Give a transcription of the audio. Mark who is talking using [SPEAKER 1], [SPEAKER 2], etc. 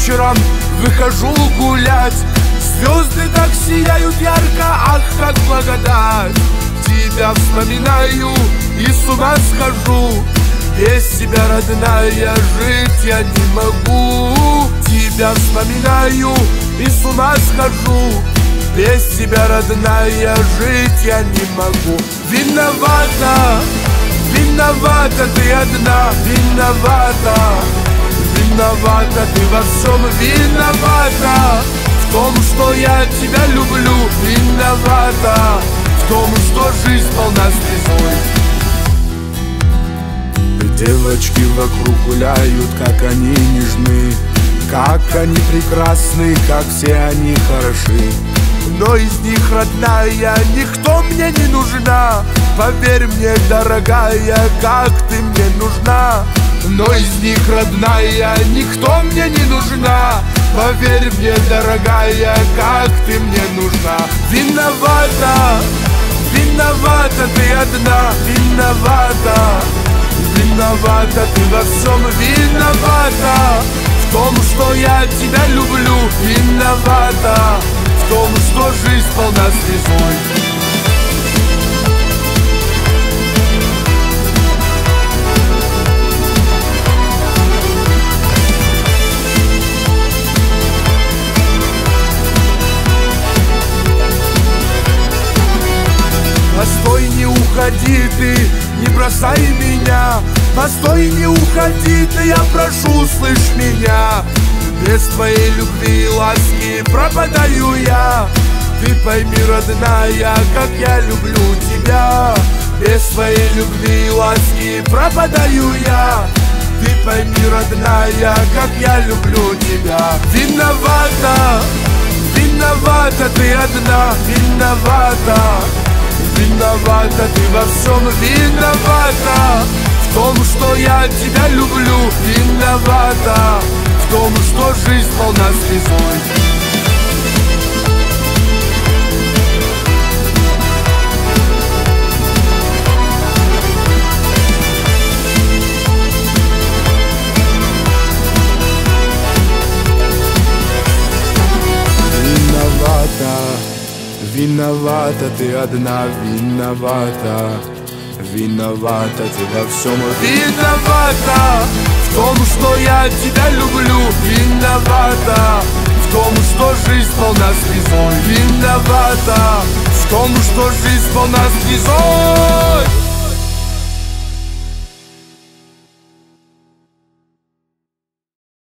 [SPEAKER 1] вечером выхожу гулять. Звезды так сияют ярко, ах, как благодать. Тебя вспоминаю и с ума схожу. Без тебя, родная, жить я не могу. Тебя вспоминаю и с ума схожу. Без тебя, родная, жить я не могу. Виновата, виновата ты одна, виновата. Виновата ты во всем, виновата. В том, что я тебя люблю, виновата. В том, что жизнь полна слезой. Девочки вокруг гуляют, как они нежны, как они прекрасны, как все они хороши. Но из них, родная, никто мне не нужна. Поверь мне, дорогая, как ты мне нужна. Но из них, родная, никто мне не нужна. Поверь мне, дорогая, как ты мне нужна. Виновата, виновата ты одна, виновата. Виновата ты во всем, виновата. В том, что я тебя люблю, виновата. В том, что жизнь полна слезой. Постой, не уходи ты, не бросай меня. Постой, не уходи ты, я прошу, слышь меня. Без твоей любви и ласки пропадаю я. Ты пойми, родная, как я люблю тебя. Без твоей любви и ласки пропадаю я. Ты пойми, родная, как я люблю тебя. Виновата, виновата ты одна, виновата. Виновата ты во всем, виновата. В том, что я тебя люблю, виновата. В том, что жизнь полна слезой. Виновата, виновата ты одна, виновата. Виновата ты во всем, виновата. В том, что я тебя люблю, виновата. В том, что жизнь полна слезой, виновата. В том, что жизнь полна слезой.